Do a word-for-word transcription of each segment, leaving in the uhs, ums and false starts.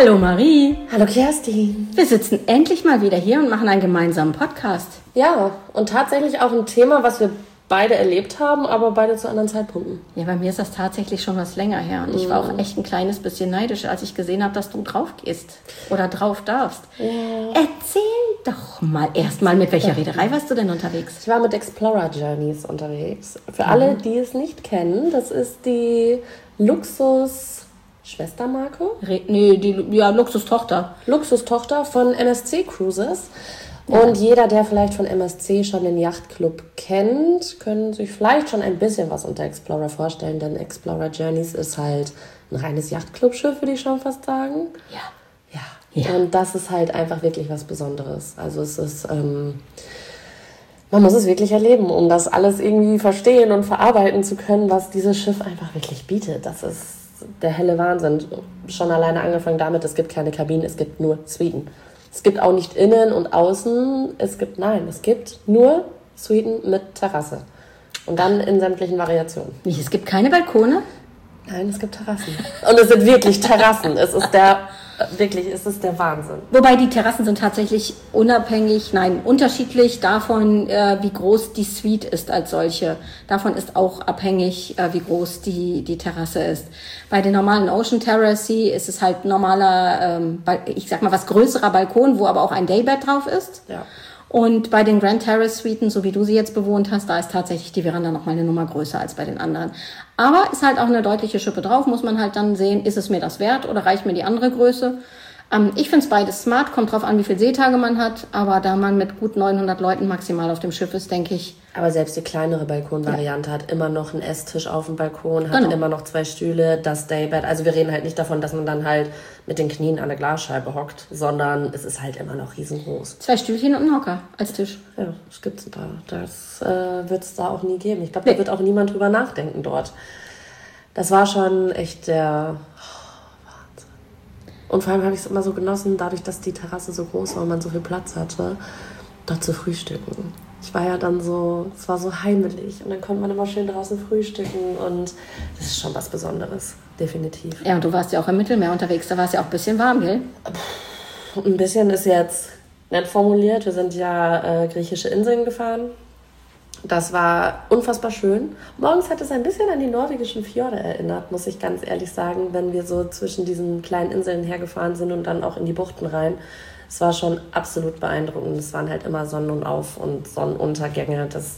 Hallo Marie. Hallo Kerstin. Wir sitzen endlich mal wieder hier und machen einen gemeinsamen Podcast. Ja, und tatsächlich auch ein Thema, was wir beide erlebt haben, aber beide zu anderen Zeitpunkten. Ja, bei mir ist das tatsächlich schon was länger her. Und ich war auch echt ein kleines bisschen neidisch, als ich gesehen habe, dass du drauf gehst oder drauf darfst. Ja. Erzähl doch mal erstmal, mit welcher Reederei warst du denn unterwegs? Ich war mit Explorer Journeys unterwegs. Für alle, die es nicht kennen, das ist die Luxus-Schwestermarke? Re- nee, die ja, Luxustochter. Luxustochter von M S C Cruises. Und jeder, der vielleicht von M S C schon den Yachtclub kennt, können sich vielleicht schon ein bisschen was unter Explorer vorstellen, denn Explorer Journeys ist halt ein reines Yachtclub-Schiff, würde ich schon fast sagen. Ja. Ja. Ja. Und das ist halt einfach wirklich was Besonderes. Also es ist, ähm, man muss es wirklich erleben, um das alles irgendwie verstehen und verarbeiten zu können, was dieses Schiff einfach wirklich bietet. Das ist der helle Wahnsinn. Schon alleine angefangen damit, es gibt keine Kabinen, es gibt nur Suiten. Es gibt auch nicht innen und außen, es gibt, nein, es gibt nur Suiten mit Terrasse. Und dann in sämtlichen Variationen. Wie, es gibt keine Balkone? Nein, es gibt Terrassen. Und es sind wirklich Terrassen. Es ist der, wirklich, es ist der Wahnsinn. Wobei die Terrassen sind tatsächlich unabhängig, nein, unterschiedlich davon, äh, wie groß die Suite ist als solche. Davon ist auch abhängig, äh, wie groß die, die Terrasse ist. Bei den normalen Ocean Terrace ist es halt normaler, ähm, ich sag mal, was größerer Balkon, wo aber auch ein Daybed drauf ist. Ja. Und bei den Grand Terrace Suiten, so wie du sie jetzt bewohnt hast, da ist tatsächlich die Veranda noch mal eine Nummer größer als bei den anderen. Aber ist halt auch eine deutliche Schippe drauf, muss man halt dann sehen, ist es mir das wert oder reicht mir die andere Größe? Ähm, ich finde es beides smart, kommt drauf an, wie viele Seetage man hat. Aber da man mit gut neunhundert Leuten maximal auf dem Schiff ist, denke ich. Aber selbst die kleinere Balkonvariante ja. hat immer noch einen Esstisch auf dem Balkon, hat Genau. immer noch zwei Stühle, das Daybed. Also wir reden halt nicht davon, dass man dann halt mit den Knien an der Glasscheibe hockt, sondern es ist halt immer noch riesengroß. Zwei Stühlchen und ein Hocker als Tisch. Ja, das gibt's ein paar. Das äh, wird es da auch nie geben. Ich glaube, da nee. wird auch niemand drüber nachdenken dort. Das war schon echt der oh, Wahnsinn. Und vor allem habe ich es immer so genossen, dadurch, dass die Terrasse so groß war und man so viel Platz hatte, dort zu frühstücken. Ich war ja dann so, es war so heimelig und dann konnte man immer schön draußen frühstücken und das ist schon was Besonderes, definitiv. Ja, und du warst ja auch im Mittelmeer unterwegs, da war es ja auch ein bisschen warm, gell? Ein bisschen ist jetzt nett formuliert, wir sind ja äh, griechische Inseln gefahren. Das war unfassbar schön. Morgens hat es ein bisschen an die norwegischen Fjorde erinnert, muss ich ganz ehrlich sagen, wenn wir so zwischen diesen kleinen Inseln hergefahren sind und dann auch in die Buchten rein. Es war schon absolut beeindruckend. Es waren halt immer Sonnen- und Auf- und Sonnenuntergänge. Das,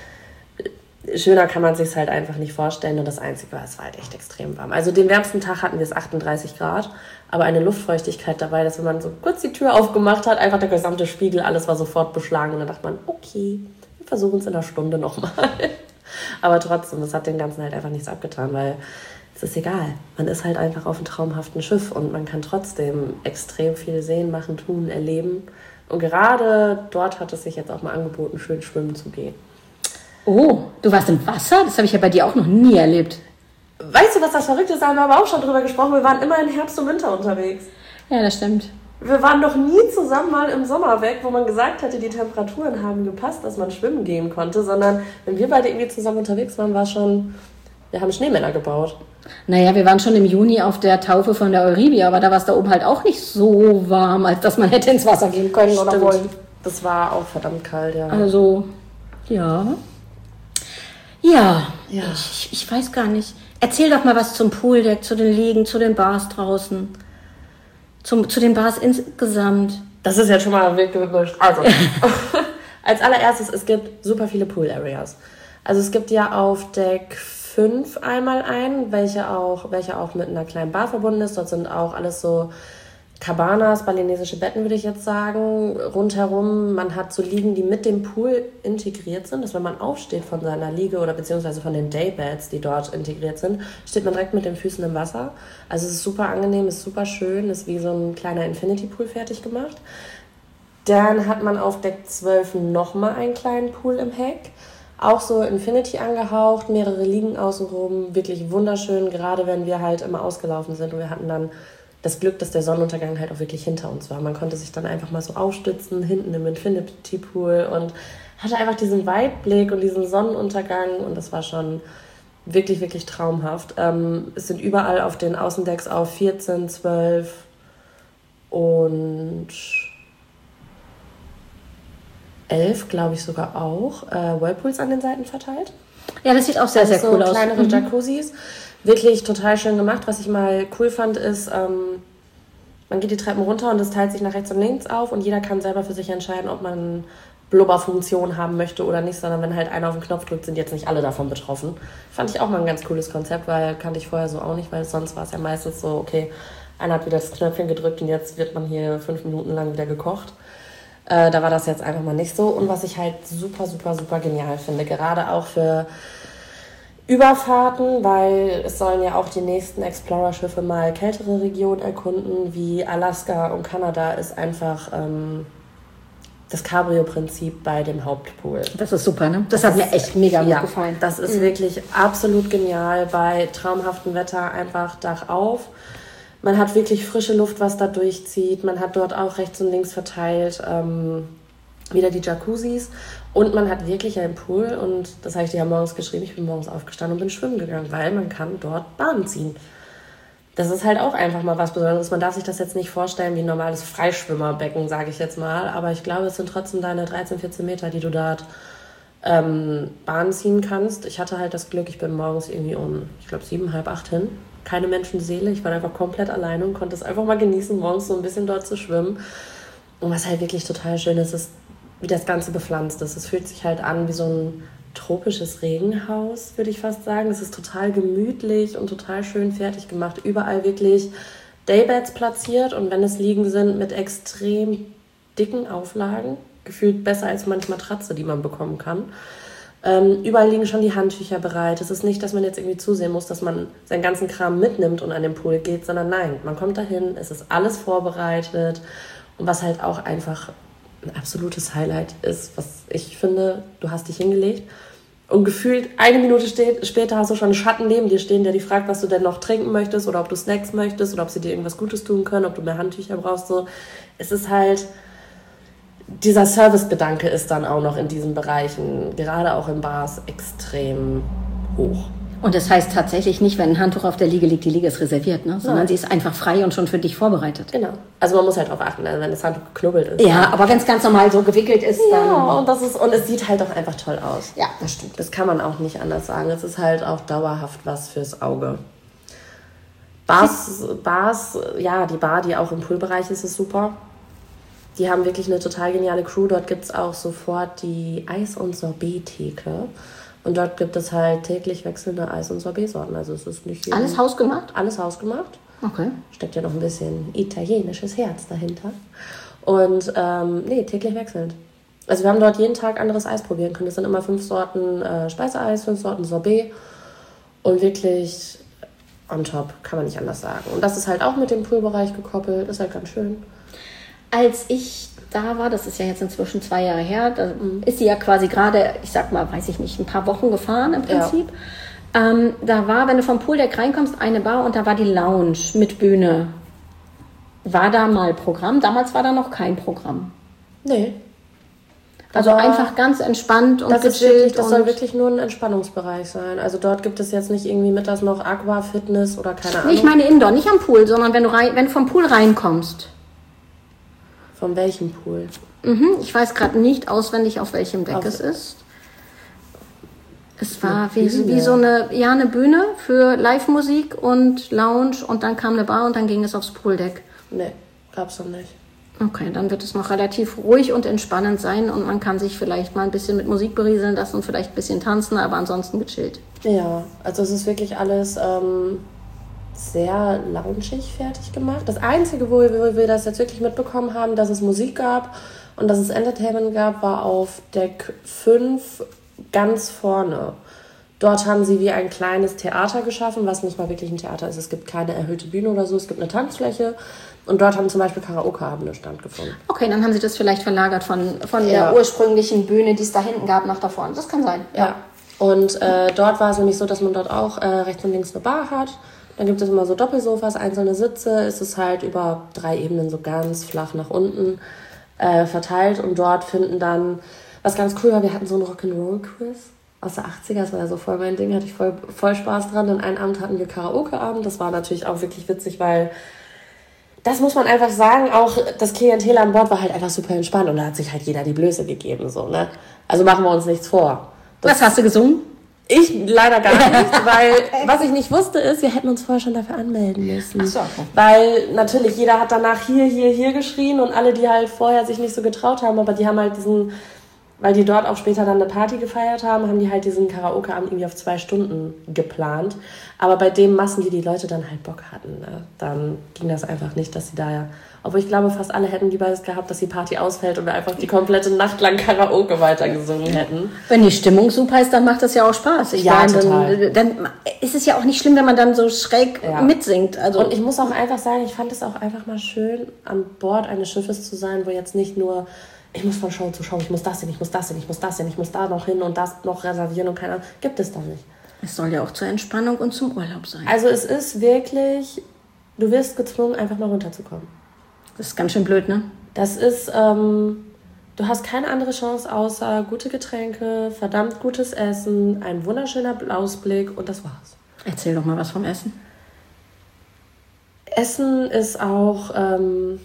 schöner kann man sich halt einfach nicht vorstellen. Und das Einzige war, es war halt echt extrem warm. Also den wärmsten Tag hatten wir es achtunddreißig Grad, aber eine Luftfeuchtigkeit dabei, dass wenn man so kurz die Tür aufgemacht hat, einfach der gesamte Spiegel, alles war sofort beschlagen. Und dann dachte man, okay, wir versuchen es in einer Stunde nochmal. Aber trotzdem, das hat dem Ganzen halt einfach nichts abgetan, weil es ist egal. Man ist halt einfach auf einem traumhaften Schiff und man kann trotzdem extrem viel sehen, machen, tun, erleben. Und gerade dort hat es sich jetzt auch mal angeboten, schön schwimmen zu gehen. Oh, du warst im Wasser? Das habe ich ja bei dir auch noch nie erlebt. Weißt du, was das Verrückte ist? Da haben wir aber auch schon drüber gesprochen. Wir waren immer im Herbst und Winter unterwegs. Ja, das stimmt. Wir waren noch nie zusammen mal im Sommer weg, wo man gesagt hätte, die Temperaturen haben gepasst, dass man schwimmen gehen konnte. Sondern wenn wir beide irgendwie zusammen unterwegs waren, war schon... Wir haben Schneemänner gebaut. Naja, wir waren schon im Juni auf der Taufe von der Euribia, aber da war es da oben halt auch nicht so warm, als dass man hätte ins Wasser gehen können Stimmt. oder wollen. Das war auch verdammt kalt, ja. Also, ja. Ja, ja. Ich, ich weiß gar nicht. Erzähl doch mal was zum Pooldeck, zu den Liegen, zu den Bars draußen. Zum, zu den Bars insgesamt. Das ist jetzt schon mal wild gemischt. Also, als allererstes, es gibt super viele Pool-Areas. Also es gibt ja auf Deck fünf einmal ein, welche auch, welche auch mit einer kleinen Bar verbunden ist. Dort sind auch alles so Cabanas, balinesische Betten, würde ich jetzt sagen, rundherum. Man hat so Liegen, die mit dem Pool integriert sind, dass wenn man aufsteht von seiner Liege oder beziehungsweise von den Daybeds, die dort integriert sind, steht man direkt mit den Füßen im Wasser. Also es ist super angenehm, ist super schön, ist wie so ein kleiner Infinity-Pool fertig gemacht. Dann hat man auf Deck zwölf nochmal einen kleinen Pool im Heck. Auch so Infinity angehaucht, mehrere Liegen außenrum, wirklich wunderschön, gerade wenn wir halt immer ausgelaufen sind. Und wir hatten dann das Glück, dass der Sonnenuntergang halt auch wirklich hinter uns war. Man konnte sich dann einfach mal so aufstützen, hinten im Infinity Pool und hatte einfach diesen Weitblick und diesen Sonnenuntergang und das war schon wirklich, wirklich traumhaft. Ähm, es sind überall auf den Außendecks auf vierzehn, zwölf, und elf, glaube ich sogar auch, äh, Whirlpools an den Seiten verteilt. Ja, das sieht auch sehr, sehr also cool so aus. Kleinere Mhm. Jacuzzis. Wirklich total schön gemacht. Was ich mal cool fand, ist, ähm, man geht die Treppen runter und es teilt sich nach rechts und links auf und jeder kann selber für sich entscheiden, ob man Blubberfunktion haben möchte oder nicht, sondern wenn halt einer auf den Knopf drückt, sind jetzt nicht alle davon betroffen. Fand ich auch mal ein ganz cooles Konzept, weil kannte ich vorher so auch nicht, weil sonst war es ja meistens so, okay, einer hat wieder das Knöpfchen gedrückt und jetzt wird man hier fünf Minuten lang wieder gekocht. Äh, da war das jetzt einfach mal nicht so. Und was ich halt super, super, super genial finde, gerade auch für Überfahrten, weil es sollen ja auch die nächsten Explorer-Schiffe mal kältere Regionen erkunden, wie Alaska und Kanada, ist einfach ähm, das Cabrio-Prinzip bei dem Hauptpool. Das ist super, ne? Das, Das hat ist, mir echt mega gut ja, gefallen. das ist Mhm. wirklich absolut genial. Bei traumhaftem Wetter einfach Dach auf. Man hat wirklich frische Luft, was da durchzieht. Man hat dort auch rechts und links verteilt ähm, wieder die Jacuzzis. Und man hat wirklich einen Pool. Und das habe ich dir ja morgens geschrieben. Ich bin morgens aufgestanden und bin schwimmen gegangen, weil man kann dort Bahnen ziehen. Das ist halt auch einfach mal was Besonderes. Man darf sich das jetzt nicht vorstellen wie ein normales Freischwimmerbecken, sage ich jetzt mal. Aber ich glaube, es sind trotzdem deine dreizehn, vierzehn Meter, die du dort ähm, Bahn ziehen kannst. Ich hatte halt das Glück, ich bin morgens irgendwie um, ich glaube, sieben, halb acht hin. Keine Menschenseele. Ich war einfach komplett alleine und konnte es einfach mal genießen, morgens so ein bisschen dort zu schwimmen. Und was halt wirklich total schön ist, ist, wie das Ganze bepflanzt ist. Es fühlt sich halt an wie so ein tropisches Regenhaus, würde ich fast sagen. Es ist total gemütlich und total schön fertig gemacht. Überall wirklich Daybeds platziert und wenn es liegen sind mit extrem dicken Auflagen, gefühlt besser als manche Matratze, die man bekommen kann. Ähm, überall liegen schon die Handtücher bereit. Es ist nicht, dass man jetzt irgendwie zusehen muss, dass man seinen ganzen Kram mitnimmt und an den Pool geht, sondern nein, man kommt dahin, es ist alles vorbereitet. Und was halt auch einfach ein absolutes Highlight ist, was ich finde, du hast dich hingelegt und gefühlt eine Minute steht, später hast du schon einen Schatten neben dir stehen, der dich fragt, was du denn noch trinken möchtest oder ob du Snacks möchtest oder ob sie dir irgendwas Gutes tun können, ob du mehr Handtücher brauchst. So. Es ist halt, dieser Servicegedanke ist dann auch noch in diesen Bereichen, gerade auch in Bars, extrem hoch. Und das heißt tatsächlich nicht, wenn ein Handtuch auf der Liege liegt, die Liege ist reserviert, ne? Sondern Nein. sie ist einfach frei und schon für dich vorbereitet. Genau. Also man muss halt darauf achten, wenn das Handtuch geknubbelt ist. Ja, aber wenn es ganz normal so gewickelt ist, dann... Ja, und, das ist, und es sieht halt auch einfach toll aus. Ja, das stimmt. Das kann man auch nicht anders sagen. Es ist halt auch dauerhaft was fürs Auge. Bars, Bars, ja, die Bar, die auch im Poolbereich ist, ist super. Die haben wirklich eine total geniale Crew. Dort gibt es auch sofort die Eis- und Sorbet-Theke. Und dort gibt es halt täglich wechselnde Eis- und Sorbet-Sorten. Also es ist nicht Alles hausgemacht? Alles hausgemacht. Okay. Steckt ja noch ein bisschen italienisches Herz dahinter. Und ähm, nee, täglich wechselnd. Also wir haben dort jeden Tag anderes Eis probieren können. Das sind immer fünf Sorten äh, Speiseeis, fünf Sorten Sorbet. Und wirklich on top, kann man nicht anders sagen. Und das ist halt auch mit dem Poolbereich gekoppelt. Ist halt ganz schön. Als ich da war, das ist ja jetzt inzwischen zwei Jahre her, da ist sie ja quasi gerade, ich sag mal, weiß ich nicht, ein paar Wochen gefahren im Prinzip. Ja. Ähm, da war, wenn du vom Pooldeck reinkommst, eine Bar und da war die Lounge mit Bühne. War da mal Programm? Damals war da noch kein Programm. Nee. Also Aber einfach ganz entspannt und das ist gechillt. wirklich, das und soll wirklich nur ein Entspannungsbereich sein. Also dort gibt es jetzt nicht irgendwie mittags noch Aqua, Fitness oder keine Ahnung. Nee, ich meine Indoor, nicht am Pool, sondern wenn du, rein, wenn du vom Pool reinkommst. Von welchem Pool? Mhm, ich weiß gerade nicht auswendig, auf welchem Deck auf es ist. Es war wie, wie so eine, ja, eine Bühne für Live-Musik und Lounge und dann kam eine Bar und dann ging es aufs Pooldeck. Nee, gab's noch nicht. Okay, dann wird es noch relativ ruhig und entspannend sein und man kann sich vielleicht mal ein bisschen mit Musik berieseln lassen und vielleicht ein bisschen tanzen, aber ansonsten gechillt. Ja, also es ist wirklich alles ähm, sehr loungig fertig gemacht. Das Einzige, wo wir, wo wir das jetzt wirklich mitbekommen haben, dass es Musik gab und dass es Entertainment gab, war auf Deck fünf ganz vorne. Dort haben sie wie ein kleines Theater geschaffen, was nicht mal wirklich ein Theater ist. Es gibt keine erhöhte Bühne oder so, es gibt eine Tanzfläche und dort haben zum Beispiel Karaoke-Abende stattgefunden. Okay, dann haben sie das vielleicht verlagert von, von Ja. der ursprünglichen Bühne, die es da hinten gab, nach da vorne. Das kann sein. Ja. Und äh, dort war es nämlich so, dass man dort auch äh, rechts und links eine Bar hat. Dann gibt es immer so Doppelsofas, einzelne Sitze. Es ist halt über drei Ebenen so ganz flach nach unten äh, verteilt. Und dort finden dann, was ganz cool war, wir hatten so einen Rock'n'Roll-Quiz aus der achtziger. Das war ja so voll mein Ding, hatte ich voll, voll Spaß dran. Dann einen Abend hatten wir Karaoke-Abend. Das war natürlich auch wirklich witzig, weil das muss man einfach sagen, auch das Klientel an Bord war halt einfach super entspannt und da hat sich halt jeder die Blöße gegeben, so, ne? Also machen wir uns nichts vor. Das, was hast du gesungen? Ich leider gar nicht, weil was ich nicht wusste ist, wir hätten uns vorher schon dafür anmelden müssen. Ach so, okay. Weil natürlich jeder hat danach hier, hier, hier geschrien und alle, die halt vorher sich nicht so getraut haben, aber die haben halt diesen, weil die dort auch später dann eine Party gefeiert haben, haben die halt diesen Karaoke-Abend irgendwie auf zwei Stunden geplant. Aber bei den Massen, die die Leute dann halt Bock hatten, ne, dann ging das einfach nicht, dass sie da ja... Obwohl ich glaube, fast alle hätten lieber es gehabt, dass die Party ausfällt und wir einfach die komplette Nacht lang Karaoke weitergesungen hätten. Wenn die Stimmung super ist, dann macht das ja auch Spaß. Ich ja, meine, total. Dann, dann ist es ja auch nicht schlimm, wenn man dann so schräg ja. mitsingt. Also und ich muss auch einfach sagen, ich fand es auch einfach mal schön, an Bord eines Schiffes zu sein, wo jetzt nicht nur, ich muss von Show zu Show, ich muss das hin, ich muss das hin, ich muss das hin, ich muss da noch hin und das noch reservieren und keine Ahnung. Gibt es da nicht. Es soll ja auch zur Entspannung und zum Urlaub sein. Also es ist wirklich, du wirst gezwungen, einfach mal runterzukommen. Das ist ganz schön blöd, ne? Das ist, ähm, du hast keine andere Chance außer gute Getränke, verdammt gutes Essen, ein wunderschöner Ausblick und das war's. Erzähl doch mal was vom Essen. Essen ist auch, ähm,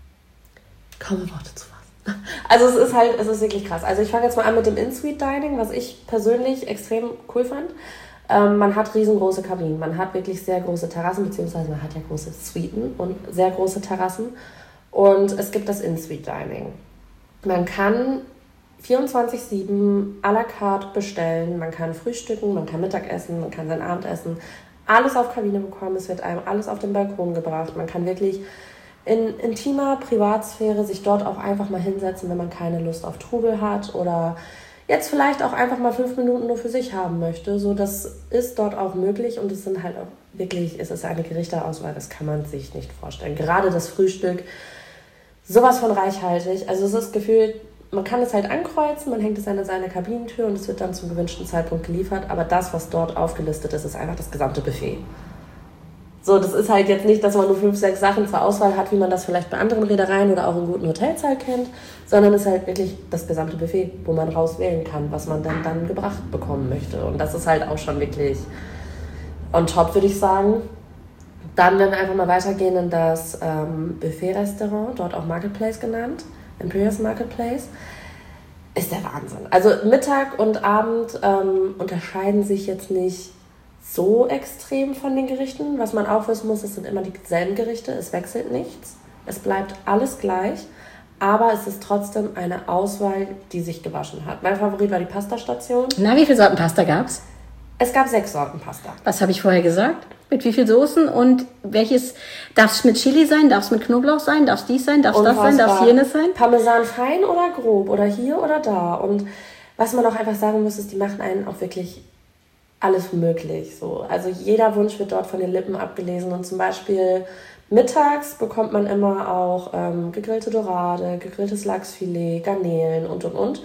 kaum in Worte zu fassen. Also es ist halt, es ist wirklich krass. Also ich fange jetzt mal an mit dem In-Suite-Dining, was ich persönlich extrem cool fand. Ähm, man hat riesengroße Kabinen, man hat wirklich sehr große Terrassen, beziehungsweise man hat ja große Suiten und sehr große Terrassen. Und es gibt das In-Suite-Dining. Man kann vierundzwanzig sieben à la carte bestellen, man kann frühstücken, man kann Mittagessen, man kann sein Abendessen, alles auf Kabine bekommen, es wird einem alles auf den Balkon gebracht. Man kann wirklich in intimer Privatsphäre sich dort auch einfach mal hinsetzen, wenn man keine Lust auf Trubel hat oder jetzt vielleicht auch einfach mal fünf Minuten nur für sich haben möchte. So, das ist dort auch möglich und es sind halt auch wirklich, es ist eine Gerichteauswahl, das kann man sich nicht vorstellen. Gerade das Frühstück, sowas von reichhaltig. Also es ist gefühlt, man kann es halt ankreuzen, man hängt es an seine Kabinentür und es wird dann zum gewünschten Zeitpunkt geliefert. Aber das, was dort aufgelistet ist, ist einfach das gesamte Buffet. So, das ist halt jetzt nicht, dass man nur fünf, sechs Sachen zur Auswahl hat, wie man das vielleicht bei anderen Reedereien oder auch in guten Hotels halt kennt, sondern es ist halt wirklich das gesamte Buffet, wo man rauswählen kann, was man dann, dann gebracht bekommen möchte. Und das ist halt auch schon wirklich on top, würde ich sagen. Dann werden wir einfach mal weitergehen in das ähm, Buffet-Restaurant, dort auch Marketplace genannt, Imperial's Marketplace. Ist der Wahnsinn. Also Mittag und Abend ähm, unterscheiden sich jetzt nicht so extrem von den Gerichten. Was man auch wissen muss, es sind immer dieselben Gerichte, es wechselt nichts. Es bleibt alles gleich, aber es ist trotzdem eine Auswahl, die sich gewaschen hat. Mein Favorit war die Pastastation. Na, wie viele Sorten Pasta gab's? Es gab sechs Sorten Pasta. Was habe ich vorher gesagt? Mit wie viel Soßen und welches, darf es mit Chili sein, darf es mit Knoblauch sein, darf es dies sein, darf es das sein, darf es jenes sein? Parmesan fein oder grob oder hier oder da. Und was man auch einfach sagen muss, ist, die machen einen auch wirklich alles möglich. So. Also jeder Wunsch wird dort von den Lippen abgelesen und zum Beispiel mittags bekommt man immer auch ähm, gegrillte Dorade, gegrilltes Lachsfilet, Garnelen und und und.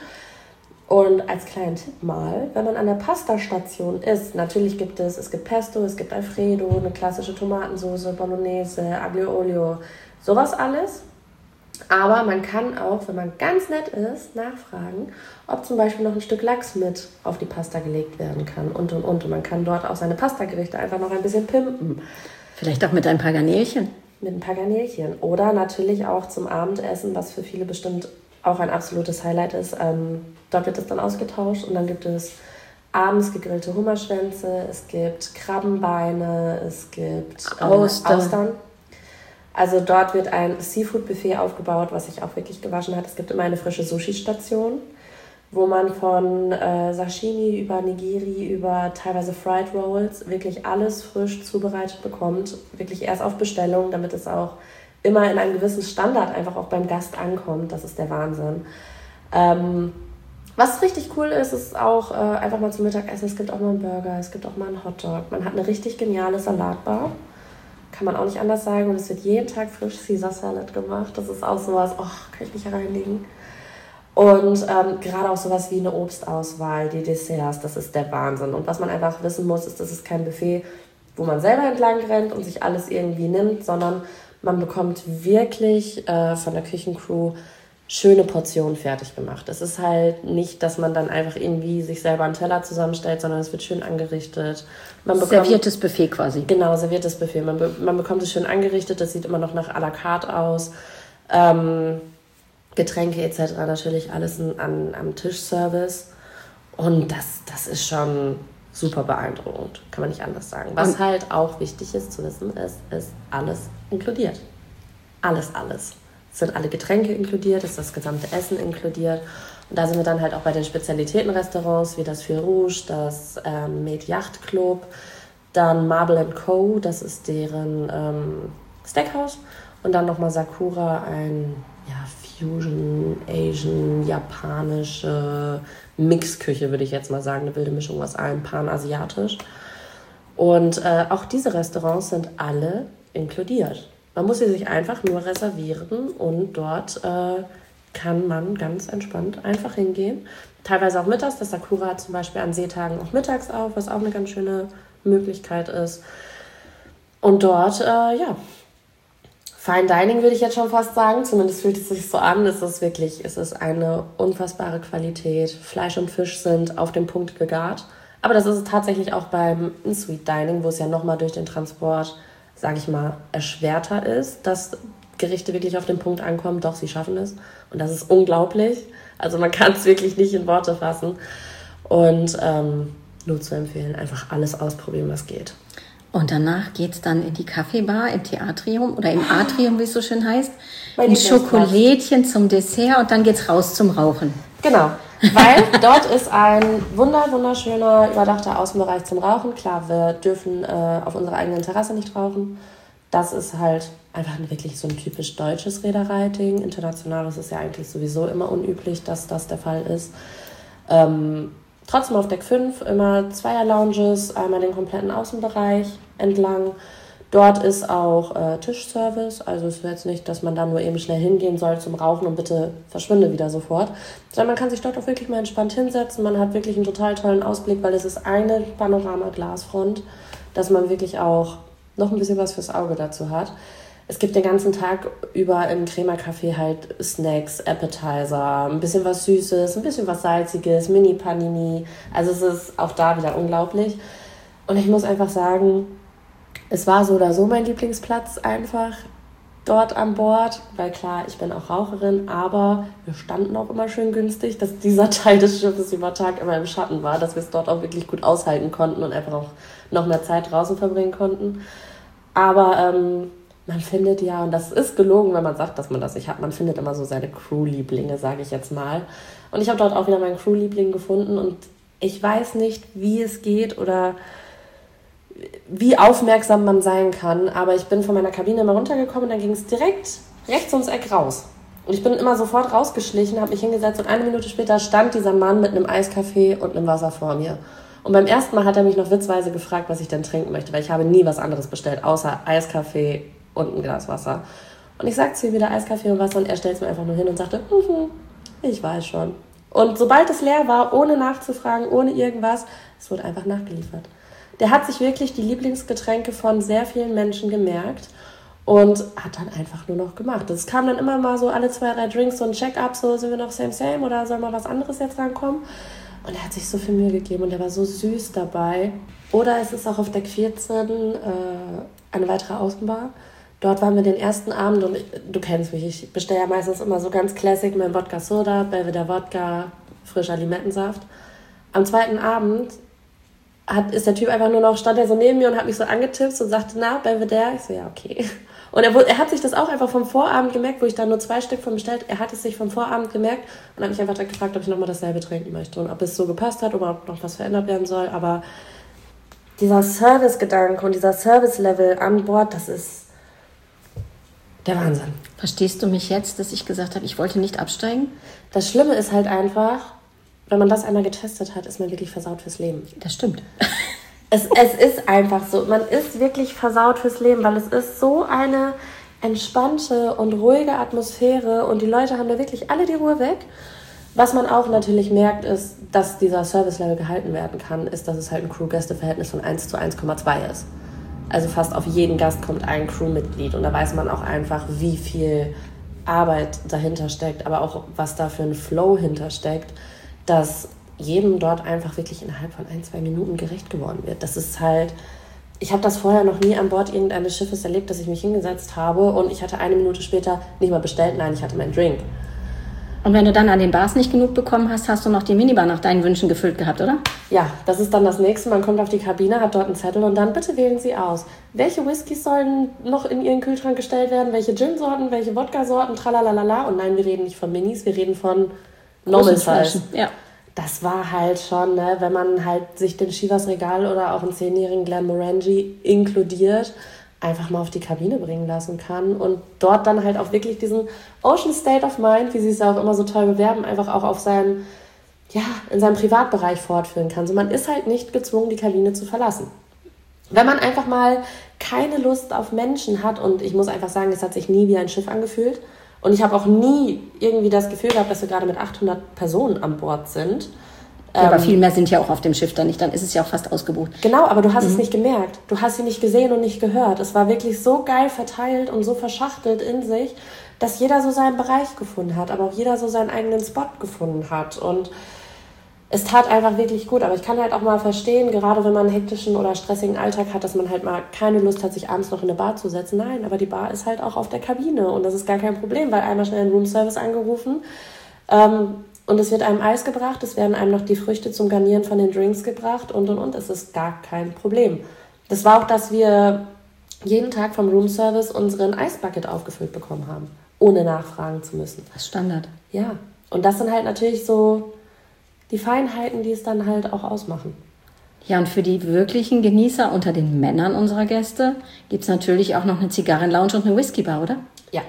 Und als kleinen Tipp mal, wenn man an der Pastastation ist, natürlich gibt es, es gibt Pesto, es gibt Alfredo, eine klassische Tomatensauce, Bolognese, Aglio Olio, sowas alles. Aber man kann auch, wenn man ganz nett ist, nachfragen, ob zum Beispiel noch ein Stück Lachs mit auf die Pasta gelegt werden kann und und und. Und man kann dort auch seine Pastagerichte einfach noch ein bisschen pimpen. Vielleicht auch mit ein paar Garnelchen. Mit ein paar Garnelchen. Oder natürlich auch zum Abendessen, was für viele bestimmt auch ein absolutes Highlight ist. Ähm, dort wird es dann ausgetauscht und dann gibt es abends gegrillte Hummerschwänze, es gibt Krabbenbeine, es gibt äh, Austern. Austern. Also dort wird ein Seafood-Buffet aufgebaut, was sich auch wirklich gewaschen hat. Es gibt immer eine frische Sushi-Station, wo man von äh, Sashimi über Nigiri, über teilweise Fried Rolls wirklich alles frisch zubereitet bekommt. Wirklich erst auf Bestellung, damit es auch immer in einem gewissen Standard einfach auch beim Gast ankommt. Das ist der Wahnsinn. Ähm, was richtig cool ist, ist auch äh, einfach mal zum Mittagessen. Es gibt auch mal einen Burger, es gibt auch mal einen Hotdog. Man hat eine richtig geniale Salatbar. Kann man auch nicht anders sagen. Und es wird jeden Tag frisch Caesar Salad gemacht. Das ist auch sowas, oh, kann ich mich reinlegen. Und ähm, gerade auch sowas wie eine Obstauswahl, die Desserts, das ist der Wahnsinn. Und was man einfach wissen muss, ist, das ist kein Buffet, wo man selber entlang rennt und sich alles irgendwie nimmt, sondern man bekommt wirklich äh, von der Küchencrew schöne Portionen fertig gemacht. Es ist halt nicht, dass man dann einfach irgendwie sich selber einen Teller zusammenstellt, sondern es wird schön angerichtet. Man bekommt, serviertes Buffet quasi. Genau, serviertes Buffet. Man, be- man bekommt es schön angerichtet, das sieht immer noch nach à la carte aus. Ähm, Getränke et cetera natürlich alles an, an, am Tischservice. Und das, das ist schon super beeindruckend, kann man nicht anders sagen. Was Und halt auch wichtig ist zu wissen, ist, ist alles inkludiert. Alles, alles. Es sind alle Getränke inkludiert, es ist das gesamte Essen inkludiert. Und da sind wir dann halt auch bei den Spezialitätenrestaurants, wie das Fil Rouge, das ähm, Made Yacht Club, dann Marble and Co., das ist deren ähm, Steakhouse. Und dann nochmal Sakura, ein ja, Fusion, Asian, japanische Mixküche, würde ich jetzt mal sagen. Eine wilde Mischung aus allem, panasiatisch. Und äh, auch diese Restaurants sind alle inkludiert. Man muss sie sich einfach nur reservieren und dort äh, kann man ganz entspannt einfach hingehen. Teilweise auch mittags. Das Sakura hat zum Beispiel an Seetagen auch mittags auf, was auch eine ganz schöne Möglichkeit ist. Und dort, äh, ja, Fine Dining würde ich jetzt schon fast sagen. Zumindest fühlt es sich so an. Es ist wirklich, es ist eine unfassbare Qualität. Fleisch und Fisch sind auf den Punkt gegart. Aber das ist es tatsächlich auch beim In-Suite Dining, wo es ja nochmal durch den Transport, sage ich mal, erschwerter ist, dass Gerichte wirklich auf den Punkt ankommen. Doch, sie schaffen es. Und das ist unglaublich. Also man kann es wirklich nicht in Worte fassen. Und ähm, nur zu empfehlen, einfach alles ausprobieren, was geht. Und danach geht's dann in die Kaffeebar im Theatrium oder im Atrium, wie es so schön heißt. Mein Ein Schokolädchen zum Dessert und dann geht's raus zum Rauchen. Genau, weil dort ist ein wunder wunderschöner, überdachter Außenbereich zum Rauchen. Klar, wir dürfen äh, auf unserer eigenen Terrasse nicht rauchen. Das ist halt einfach wirklich so ein typisch deutsches Reederei-Ding. International ist es ja eigentlich sowieso immer unüblich, dass das der Fall ist. Ähm, trotzdem auf Deck fünf immer Zweier-Lounges, einmal den kompletten Außenbereich entlang. Dort ist auch äh, Tischservice, also es ist jetzt nicht, dass man da nur eben schnell hingehen soll zum Rauchen und bitte verschwinde wieder sofort, sondern man kann sich dort auch wirklich mal entspannt hinsetzen. Man hat wirklich einen total tollen Ausblick, weil es ist eine Panorama-Glasfront, dass man wirklich auch noch ein bisschen was fürs Auge dazu hat. Es gibt den ganzen Tag über im Crema-Café halt Snacks, Appetizer, ein bisschen was Süßes, ein bisschen was Salziges, Mini-Panini. Also es ist auch da wieder unglaublich. Und ich muss einfach sagen, es war so oder so mein Lieblingsplatz einfach dort an Bord, weil klar, ich bin auch Raucherin, aber wir standen auch immer schön günstig, dass dieser Teil des Schiffes über Tag immer im Schatten war, dass wir es dort auch wirklich gut aushalten konnten und einfach auch noch mehr Zeit draußen verbringen konnten. Aber ähm, man findet ja, und das ist gelogen, wenn man sagt, dass man das nicht hat, man findet immer so seine Crew-Lieblinge, sage ich jetzt mal. Und ich habe dort auch wieder meinen Crew-Liebling gefunden und ich weiß nicht, wie es geht oder wie aufmerksam man sein kann, aber ich bin von meiner Kabine immer runtergekommen und dann ging es direkt rechts ums Eck raus. Und ich bin immer sofort rausgeschlichen, habe mich hingesetzt und eine Minute später stand dieser Mann mit einem Eiskaffee und einem Wasser vor mir. Und beim ersten Mal hat er mich noch witzweise gefragt, was ich denn trinken möchte, weil ich habe nie was anderes bestellt, außer Eiskaffee und ein Glas Wasser. Und ich sagte zu ihm wieder Eiskaffee und Wasser und er stellt es mir einfach nur hin und sagte, mhm, ich weiß schon. Und sobald es leer war, ohne nachzufragen, ohne irgendwas, es wurde einfach nachgeliefert. Der hat sich wirklich die Lieblingsgetränke von sehr vielen Menschen gemerkt und hat dann einfach nur noch gemacht. Es kam dann immer mal so alle zwei, drei Drinks, so ein Check-up, so sind wir noch same, same oder soll mal was anderes jetzt rankommen? Und er hat sich so viel Mühe gegeben und er war so süß dabei. Oder es ist auch auf Deck vierzehn äh, eine weitere Außenbar. Dort waren wir den ersten Abend und ich, du kennst mich, ich bestelle ja meistens immer so ganz classic mein Wodka Soda, Belvedere Wodka, frischer Limettensaft. Am zweiten Abend Hat, ist der Typ einfach nur noch, stand er so neben mir und hat mich so angetippt und sagte, na, Belvedere? Ich so, ja, okay. Und er, er hat sich das auch einfach vom Vorabend gemerkt, wo ich da nur zwei Stück von bestellt, er hat es sich vom Vorabend gemerkt und hat mich einfach gefragt, ob ich nochmal dasselbe trinken möchte und ob es so gepasst hat oder ob noch was verändert werden soll. Aber dieser Service-Gedanke und dieser Service-Level an Bord, das ist der Wahnsinn. Verstehst du mich jetzt, dass ich gesagt habe, ich wollte nicht absteigen? Das Schlimme ist halt einfach, wenn man das einmal getestet hat, ist man wirklich versaut fürs Leben. Das stimmt. Es, es ist einfach so. Man ist wirklich versaut fürs Leben, weil es ist so eine entspannte und ruhige Atmosphäre und die Leute haben da wirklich alle die Ruhe weg. Was man auch natürlich merkt, ist, dass dieser Service-Level gehalten werden kann, ist, dass es halt ein Crew-Gäste-Verhältnis von eins zu eins Komma zwei ist. Also fast auf jeden Gast kommt ein Crewmitglied und da weiß man auch einfach, wie viel Arbeit dahinter steckt, aber auch was da für ein Flow hintersteckt, dass jedem dort einfach wirklich innerhalb von ein, zwei Minuten gerecht geworden wird. Das ist halt, ich habe das vorher noch nie an Bord irgendeines Schiffes erlebt, dass ich mich hingesetzt habe und ich hatte eine Minute später nicht mal bestellt, nein, ich hatte meinen Drink. Und wenn du dann an den Bars nicht genug bekommen hast, hast du noch die Minibar nach deinen Wünschen gefüllt gehabt, oder? Ja, das ist dann das Nächste. Man kommt auf die Kabine, hat dort einen Zettel und dann bitte wählen Sie aus. Welche Whiskys sollen noch in Ihren Kühlschrank gestellt werden? Welche Gin-Sorten, welche Wodka-Sorten, tralalala. Und nein, wir reden nicht von Minis, wir reden von Normal Size. Ja. Das war halt schon, ne, wenn man halt sich den Chivas Regal oder auch einen zehnjährigen Glenmorangie inkludiert, einfach mal auf die Kabine bringen lassen kann und dort dann halt auch wirklich diesen Ocean State of Mind, wie sie es ja auch immer so toll bewerben, einfach auch auf seinem, ja, in seinem Privatbereich fortführen kann. So, man ist halt nicht gezwungen, die Kabine zu verlassen. Wenn man einfach mal keine Lust auf Menschen hat, und ich muss einfach sagen, es hat sich nie wie ein Schiff angefühlt und ich habe auch nie irgendwie das Gefühl gehabt, dass wir gerade mit achthundert Personen an Bord sind. Ja, aber viel mehr sind ja auch auf dem Schiff dann nicht, dann ist es ja auch fast ausgebucht. Genau, aber du hast mhm. es nicht gemerkt. Du hast sie nicht gesehen und nicht gehört. Es war wirklich so geil verteilt und so verschachtelt in sich, dass jeder so seinen Bereich gefunden hat, aber auch jeder so seinen eigenen Spot gefunden hat. Und es tat einfach wirklich gut. Aber ich kann halt auch mal verstehen, gerade wenn man einen hektischen oder stressigen Alltag hat, dass man halt mal keine Lust hat, sich abends noch in eine Bar zu setzen. Nein, aber die Bar ist halt auch auf der Kabine und das ist gar kein Problem, weil einmal schnell ein Roomservice angerufen, ähm, und es wird einem Eis gebracht, es werden einem noch die Früchte zum Garnieren von den Drinks gebracht und, und, und. Es ist gar kein Problem. Das war auch, dass wir jeden Tag vom Roomservice unseren Eisbucket aufgefüllt bekommen haben, ohne nachfragen zu müssen. Das ist Standard. Ja, und das sind halt natürlich so die Feinheiten, die es dann halt auch ausmachen. Ja, und für die wirklichen Genießer unter den Männern unserer Gäste gibt es natürlich auch noch eine Zigarrenlounge und eine Whiskybar, oder? Ja.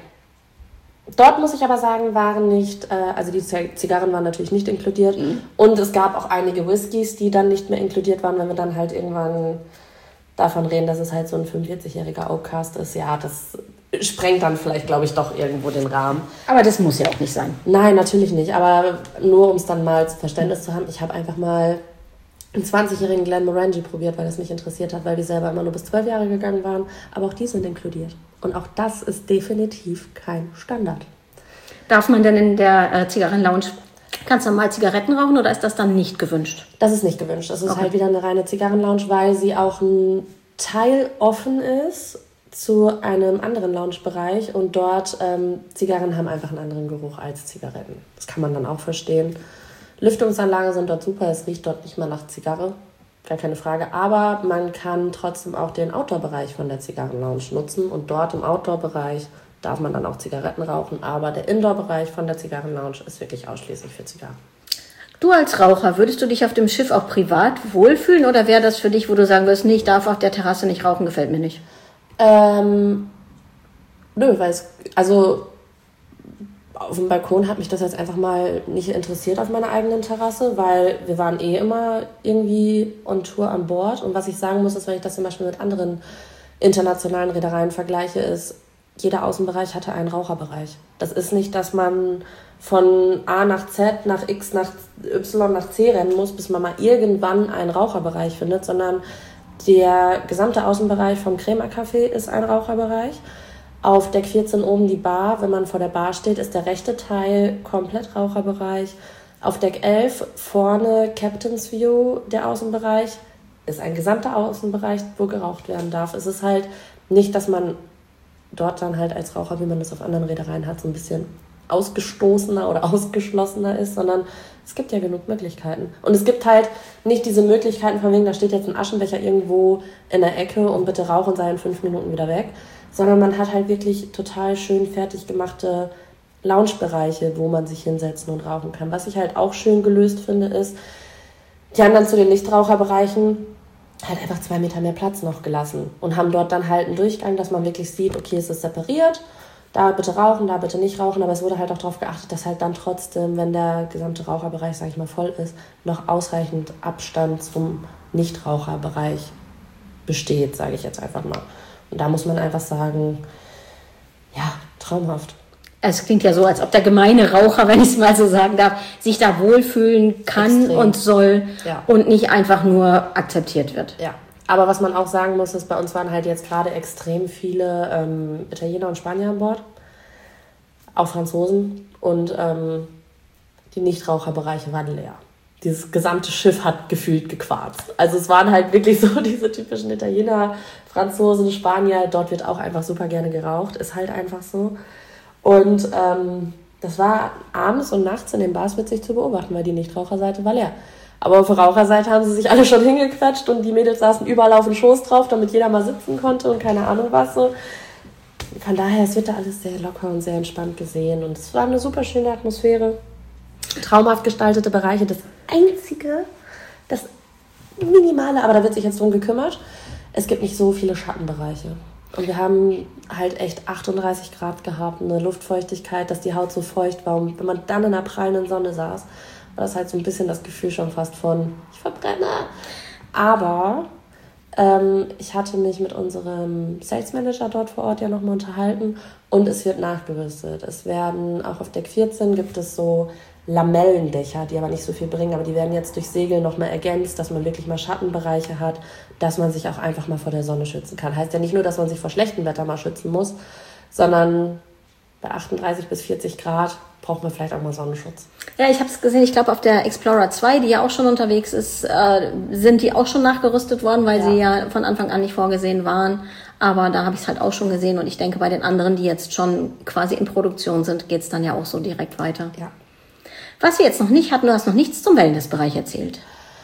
Dort muss ich aber sagen, waren nicht, äh, also die Zigarren waren natürlich nicht inkludiert mhm. und es gab auch einige Whiskys, die dann nicht mehr inkludiert waren, wenn wir dann halt irgendwann davon reden, dass es halt so ein fünfundvierzigjähriger Oakcast ist. Ja, das sprengt dann vielleicht, glaube ich, doch irgendwo den Rahmen. Aber das muss ja auch nicht sein. Nein, natürlich nicht, aber nur um es dann mal zu Verständnis zu haben, ich habe einfach mal einen zwanzigjährigen Glenmorangie probiert, weil das mich interessiert hat, weil die selber immer nur bis zwölf Jahre gegangen waren, aber auch die sind inkludiert. Und auch das ist definitiv kein Standard. Darf man denn in der äh, Zigarrenlounge ganz normal Zigaretten rauchen oder ist das dann nicht gewünscht? Das ist nicht gewünscht. Das ist okay. halt wieder eine reine Zigarrenlounge, weil sie auch ein Teil offen ist zu einem anderen Loungebereich und dort ähm, Zigarren haben einfach einen anderen Geruch als Zigaretten. Das kann man dann auch verstehen. Lüftungsanlagen sind dort super, es riecht dort nicht mal nach Zigarre. Gar keine Frage, aber man kann trotzdem auch den Outdoor-Bereich von der Zigarrenlounge nutzen und dort im Outdoor-Bereich darf man dann auch Zigaretten rauchen, aber der Indoor-Bereich von der Zigarrenlounge ist wirklich ausschließlich für Zigarren. Du als Raucher, würdest du dich auf dem Schiff auch privat wohlfühlen oder wäre das für dich, wo du sagen würdest, nee, ich darf auf der Terrasse nicht rauchen, gefällt mir nicht? Ähm, nö, weil es, also auf dem Balkon hat mich das jetzt einfach mal nicht interessiert auf meiner eigenen Terrasse, weil wir waren eh immer irgendwie on Tour an Bord. Und was ich sagen muss, ist, wenn ich das zum Beispiel mit anderen internationalen Reedereien vergleiche, ist, jeder Außenbereich hatte einen Raucherbereich. Das ist nicht, dass man von A nach Z, nach X, nach Y, nach C rennen muss, bis man mal irgendwann einen Raucherbereich findet, sondern der gesamte Außenbereich vom Crema Café ist ein Raucherbereich. Auf Deck vierzehn oben die Bar, wenn man vor der Bar steht, ist der rechte Teil komplett Raucherbereich. Auf Deck elf vorne Captain's View, der Außenbereich, ist ein gesamter Außenbereich, wo geraucht werden darf. Es ist halt nicht, dass man dort dann halt als Raucher, wie man das auf anderen Reedereien hat, so ein bisschen ausgestoßener oder ausgeschlossener ist, sondern es gibt ja genug Möglichkeiten. Und es gibt halt nicht diese Möglichkeiten von wegen, da steht jetzt ein Aschenbecher irgendwo in der Ecke und bitte rauch und sei in fünf Minuten wieder weg, sondern man hat halt wirklich total schön fertig gemachte Loungebereiche, wo man sich hinsetzen und rauchen kann. Was ich halt auch schön gelöst finde, ist, die haben dann zu den Nichtraucherbereichen halt einfach zwei Meter mehr Platz noch gelassen und haben dort dann halt einen Durchgang, dass man wirklich sieht, okay, es ist separiert, da bitte rauchen, da bitte nicht rauchen, aber es wurde halt auch darauf geachtet, dass halt dann trotzdem, wenn der gesamte Raucherbereich, sag ich mal, voll ist, noch ausreichend Abstand zum Nichtraucherbereich besteht, sage ich jetzt einfach mal. Und da muss man einfach sagen, ja, traumhaft. Es klingt ja so, als ob der gemeine Raucher, wenn ich es mal so sagen darf, sich da wohlfühlen kann Extrem. und soll ja. und nicht einfach nur akzeptiert wird. Ja, aber was man auch sagen muss, ist, bei uns waren halt jetzt gerade extrem viele ähm, Italiener und Spanier an Bord. auch Franzosen. Und ähm, die Nichtraucherbereiche waren leer. Dieses gesamte Schiff hat gefühlt gequarzt. Also es waren halt wirklich so diese typischen Italiener, Franzosen, Spanier. Dort wird auch einfach super gerne geraucht. Ist halt einfach so. Und ähm, das war abends und nachts in den Bars witzig zu beobachten, weil die Nichtraucherseite war leer. Aber auf der Raucherseite haben sie sich alle schon hingequetscht und die Mädels saßen überall auf dem Schoß drauf, damit jeder mal sitzen konnte und keine Ahnung was so. Von daher, es wird da alles sehr locker und sehr entspannt gesehen. Und es war eine super schöne Atmosphäre. Traumhaft gestaltete Bereiche. Das Einzige, das Minimale, aber da wird sich jetzt drum gekümmert, es gibt nicht so viele Schattenbereiche. Und wir haben halt echt achtunddreißig Grad gehabt, eine Luftfeuchtigkeit, dass die Haut so feucht war. Und wenn man dann in der prallenden Sonne saß, war das halt so ein bisschen das Gefühl schon fast von, ich verbrenne. Aber ähm, ich hatte mich mit unserem Sales Manager dort vor Ort ja nochmal unterhalten und es wird nachgerüstet. Es werden, auch auf Deck vierzehn gibt es so Lamellendächer, die aber nicht so viel bringen, aber die werden jetzt durch Segel nochmal ergänzt, dass man wirklich mal Schattenbereiche hat, dass man sich auch einfach mal vor der Sonne schützen kann. Heißt ja nicht nur, dass man sich vor schlechtem Wetter mal schützen muss, sondern bei achtunddreißig bis vierzig Grad braucht man vielleicht auch mal Sonnenschutz. Ja, ich habe es gesehen, ich glaube auf der Explorer zwei, die ja auch schon unterwegs ist, äh, sind die auch schon nachgerüstet worden, weil ja. sie ja von Anfang an nicht vorgesehen waren. Aber da habe ich es halt auch schon gesehen und ich denke, bei den anderen, die jetzt schon quasi in Produktion sind, geht es dann ja auch so direkt weiter. Ja. Was wir jetzt noch nicht hatten, du hast noch nichts zum Wellnessbereich erzählt.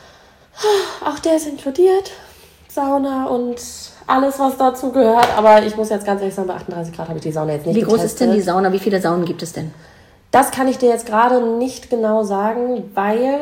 Auch der ist inkludiert. Sauna und alles, was dazu gehört. Aber ich muss jetzt ganz ehrlich sagen, bei achtunddreißig Grad habe ich die Sauna jetzt nicht Wie groß getestet. ist denn die Sauna? Wie viele Saunen gibt es denn? Das kann ich dir jetzt gerade nicht genau sagen, weil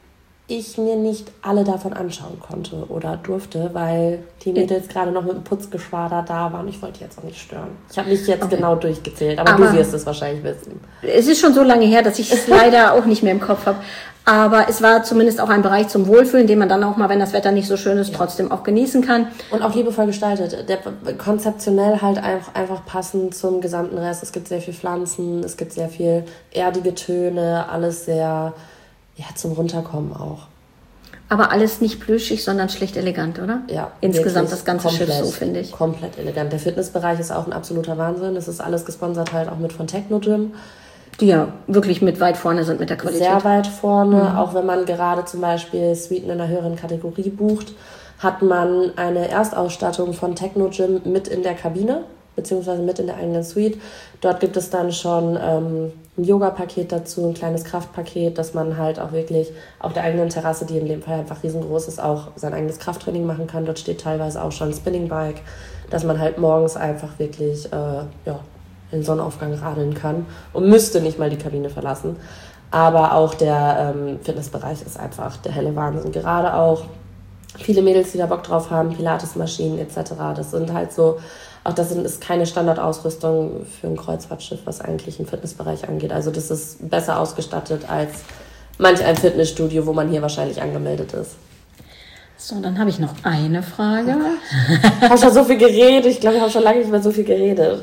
ich mir nicht alle davon anschauen konnte oder durfte, weil die Mädels gerade noch mit dem Putzgeschwader da waren. Ich wollte jetzt auch nicht stören. Ich habe nicht jetzt okay. genau durchgezählt, aber, aber du wirst es wahrscheinlich wissen. Es ist schon so lange her, dass ich es leider auch nicht mehr im Kopf habe. Aber es war zumindest auch ein Bereich zum Wohlfühlen, den man dann auch mal, wenn das Wetter nicht so schön ist, ja. trotzdem auch genießen kann. Und auch liebevoll gestaltet. Der, konzeptionell halt einfach, einfach passend zum gesamten Rest. Es gibt sehr viel Pflanzen, es gibt sehr viel erdige Töne, alles sehr ja, zum Runterkommen auch. Aber alles nicht plüschig, sondern schlicht elegant, oder? Ja. Insgesamt das ganze komplett, Schiff so, finde ich. Komplett elegant. Der Fitnessbereich ist auch ein absoluter Wahnsinn. Es ist alles gesponsert halt auch mit von Techno Gym. Die ja wirklich mit weit vorne sind mit der Qualität. Sehr weit vorne. Mhm. Auch wenn man gerade zum Beispiel Suiten in einer höheren Kategorie bucht, hat man eine Erstausstattung von Techno Gym mit in der Kabine, beziehungsweise mit in der eigenen Suite. Dort gibt es dann schon ähm, ein Yoga-Paket dazu, ein kleines Kraftpaket, dass man halt auch wirklich auf der eigenen Terrasse, die in dem Fall einfach riesengroß ist, auch sein eigenes Krafttraining machen kann. Dort steht teilweise auch schon ein Spinning-Bike, dass man halt morgens einfach wirklich äh, ja, in den Sonnenaufgang radeln kann und müsste nicht mal die Kabine verlassen. Aber auch der ähm, Fitnessbereich ist einfach der helle Wahnsinn. Gerade auch viele Mädels, die da Bock drauf haben, Pilates-Maschinen et cetera. Das sind halt so, auch das ist keine Standardausrüstung für ein Kreuzfahrtschiff, was eigentlich einen Fitnessbereich angeht. Also das ist besser ausgestattet als manch ein Fitnessstudio, wo man hier wahrscheinlich angemeldet ist. So, dann habe ich noch eine Frage. Ich habe schon so viel geredet. Ich glaube, ich habe schon lange nicht mehr so viel geredet.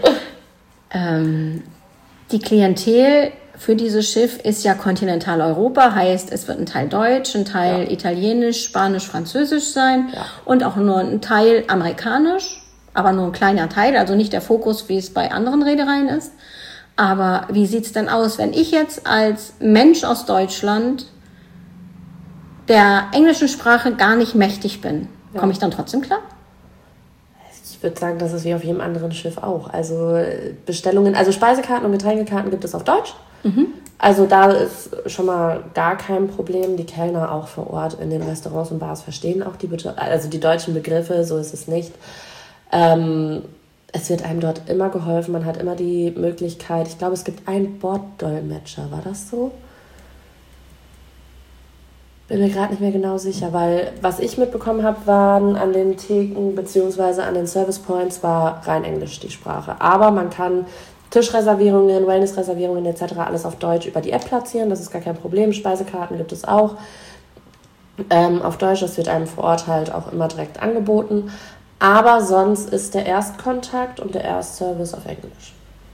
Ähm, die Klientel für dieses Schiff ist ja Kontinentaleuropa, heißt, es wird ein Teil Deutsch, ein Teil ja. Italienisch, Spanisch, Französisch sein ja. und auch nur ein Teil Amerikanisch, aber nur ein kleiner Teil, also nicht der Fokus, wie es bei anderen Reedereien ist. Aber wie sieht's denn aus, wenn ich jetzt als Mensch aus Deutschland der englischen Sprache gar nicht mächtig bin? Ja. Komme ich dann trotzdem klar? Ich würde sagen, das ist wie auf jedem anderen Schiff auch. Also Bestellungen, also Speisekarten und Getränkekarten gibt es auf Deutsch. Mhm. Also da ist schon mal gar kein Problem. Die Kellner auch vor Ort in den Restaurants und Bars verstehen auch die, also die deutschen Begriffe, so ist es nicht. Ähm, es wird einem dort immer geholfen, man hat immer die Möglichkeit, ich glaube, es gibt einen Borddolmetscher, war das so? Bin mir gerade nicht mehr genau sicher, weil was ich mitbekommen habe, waren an den Theken bzw. an den Service Points war rein Englisch die Sprache. Aber man kann Tischreservierungen, Wellnessreservierungen et cetera alles auf Deutsch über die App platzieren, das ist gar kein Problem. Speisekarten gibt es auch ähm, auf Deutsch, das wird einem vor Ort halt auch immer direkt angeboten. Aber sonst ist der Erstkontakt und der Erstservice auf Englisch.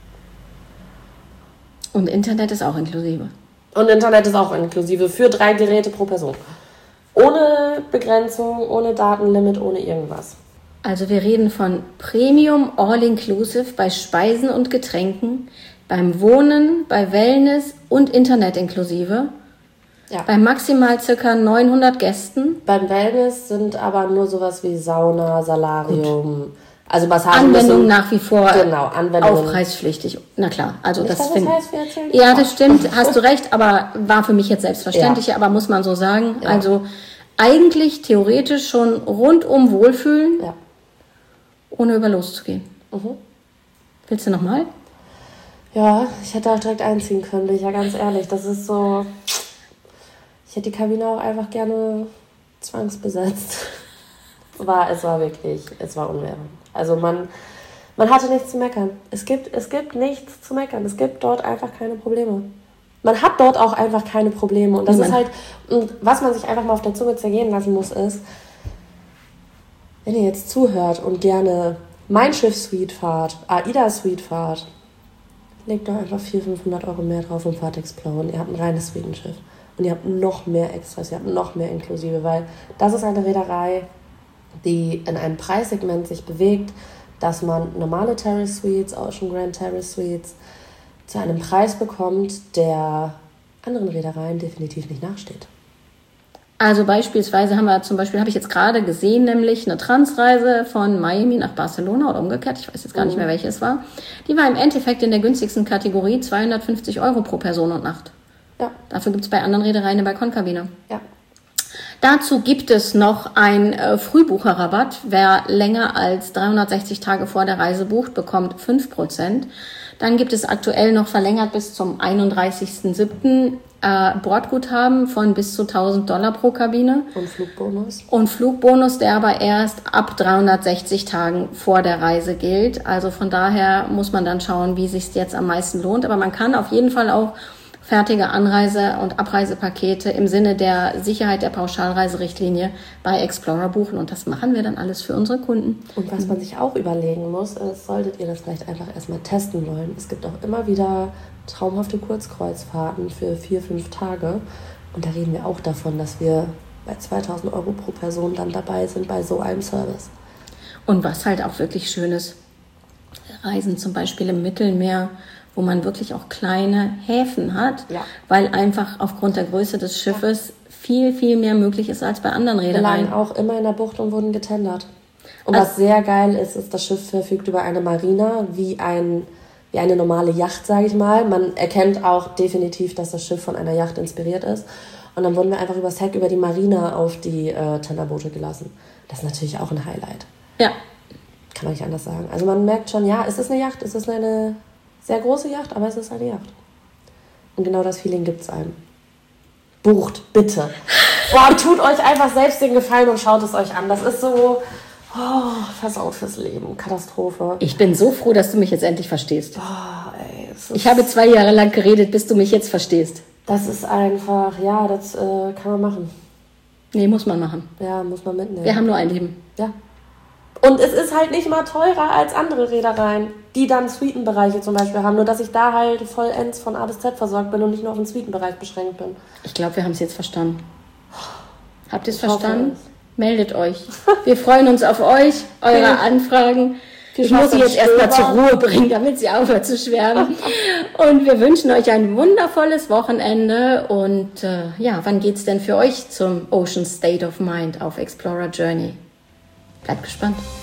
Und Internet ist auch inklusive? Und Internet ist auch inklusive für drei Geräte pro Person. Ohne Begrenzung, ohne Datenlimit, ohne irgendwas. Also wir reden von Premium All-Inclusive bei Speisen und Getränken beim Wohnen, bei Wellness und Internet inklusive. Ja. Bei maximal circa neunhundert Gästen. Beim Wellness sind aber nur sowas wie Sauna, Salarium, Gut. also Massagen. Anwendung nach wie vor genau, Anwendung. Aufpreispflichtig. Na klar, also Nicht, das das finde heißt, wir erzählen Ja, das stimmt, hast du recht, aber war für mich jetzt selbstverständlich, Ja. aber muss man so sagen. Ja. Also eigentlich theoretisch schon rundum wohlfühlen, Ja. ohne über loszugehen. Mhm. Willst du nochmal? Ja, ich hätte auch direkt einziehen können, bin ich ja ganz ehrlich. Das ist so... Ich hätte die Kabine auch einfach gerne zwangsbesetzt. War, es war wirklich, es war unfair. Also man, man hatte nichts zu meckern. Es gibt, es gibt nichts zu meckern. Es gibt dort einfach keine Probleme. Man hat dort auch einfach keine Probleme. Und das Niemand. ist halt, und was man sich einfach mal auf der Zunge zergehen lassen muss, ist, wenn ihr jetzt zuhört und gerne Mein Schiff Suite fahrt, AIDA Suite fahrt, legt doch einfach vierhundert, fünfhundert Euro mehr drauf und fahrt Explorer. Und ihr habt ein reines Suitenschiff. Und ihr habt noch mehr Extras, ihr habt noch mehr inklusive, weil das ist eine Reederei, die in einem Preissegment sich bewegt, dass man normale Terrace Suites, Ocean Grand Terrace Suites, zu einem Preis bekommt, der anderen Reedereien definitiv nicht nachsteht. Also beispielsweise haben wir zum Beispiel, habe ich jetzt gerade gesehen, nämlich eine Transreise von Miami nach Barcelona oder umgekehrt, ich weiß jetzt gar nicht mehr, welche es war. Die war im Endeffekt in der günstigsten Kategorie zweihundertfünfzig Euro pro Person und Nacht. Ja. Dafür gibt es bei anderen Reedereien eine Balkonkabine. Ja. Dazu gibt es noch einen äh, Frühbucherrabatt. Wer länger als dreihundertsechzig Tage vor der Reise bucht, bekommt fünf Prozent. Dann gibt es aktuell noch verlängert bis zum einunddreißigsten siebten Äh, Bordguthaben von bis zu tausend Dollar pro Kabine. Und Flugbonus. Und Flugbonus, der aber erst ab dreihundertsechzig Tagen vor der Reise gilt. Also von daher muss man dann schauen, wie es sich jetzt am meisten lohnt. Aber man kann auf jeden Fall auch fertige Anreise- und Abreisepakete im Sinne der Sicherheit der Pauschalreiserichtlinie bei Explorer buchen. Und das machen wir dann alles für unsere Kunden. Und was man sich auch überlegen muss, ist, solltet ihr das vielleicht einfach erstmal testen wollen. Es gibt auch immer wieder traumhafte Kurzkreuzfahrten für vier, fünf Tage. Und da reden wir auch davon, dass wir bei zweitausend Euro pro Person dann dabei sind bei so einem Service. Und was halt auch wirklich schön ist, Reisen zum Beispiel im Mittelmeer, wo man wirklich auch kleine Häfen hat, Ja. weil einfach aufgrund der Größe des Schiffes viel, viel mehr möglich ist als bei anderen Wir Reedereien. lagen auch immer in der Bucht und wurden getendert. Und Also- was sehr geil ist, ist, das Schiff verfügt über eine Marina, wie, ein, wie eine normale Yacht, sage ich mal. Man erkennt auch definitiv, dass das Schiff von einer Yacht inspiriert ist. Und dann wurden wir einfach übers Heck über die Marina auf die äh, Tenderboote gelassen. Das ist natürlich auch ein Highlight. Ja, Kann man nicht anders sagen. Also man merkt schon, ja, es ist eine Yacht, es ist eine sehr große Yacht, aber es ist eine Yacht. Und genau das Feeling gibt es einem. Bucht, bitte. Boah, tut euch einfach selbst den Gefallen und schaut es euch an. Das ist so, oh, versaut fürs Leben. Katastrophe. ich bin so froh, dass du mich jetzt endlich verstehst. Oh, ey, es ist, Ich habe zwei Jahre lang geredet, bis du mich jetzt verstehst. das ist einfach, ja, das äh, kann man machen. Nee, muss man machen. Ja, muss man mitnehmen. Wir haben nur ein Leben. Ja. Und es ist halt nicht mal teurer als andere Reedereien, die dann Suitenbereiche zum Beispiel haben. Nur, dass ich da halt vollends von A bis Z versorgt bin und nicht nur auf den Suitenbereich beschränkt bin. Ich glaube, wir haben es jetzt verstanden. Habt ihr es Ich hoffe verstanden? es. Meldet euch. Wir freuen uns auf euch, eure Anfragen. Viel Ich Spaß muss sie beim jetzt erstmal zur Stöbern. Ruhe bringen, damit sie aufhört zu schwärmen. Und wir wünschen euch ein wundervolles Wochenende. Und äh, ja, wann geht's denn für euch zum Ocean State of Mind auf Explorer Journey? Bleibt gespannt.